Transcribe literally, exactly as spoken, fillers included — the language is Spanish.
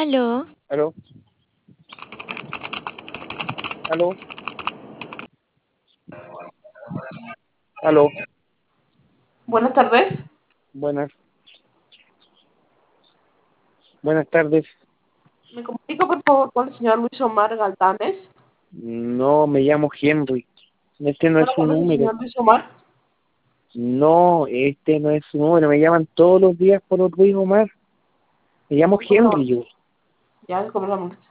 Aló, Aló, aló, aló. Buenas tardes. Buenas, buenas tardes. Me comunico por favor con el señor Luis Omar Galdames. No, me llamo Henry. Este no ¿No es lo su conoce, número. señor Luis Omar? No, este no es su número. Me llaman todos los días por Luis Omar. Me llamo Disculpe la Henry molestia. yo. Ya, disculpe la molestia.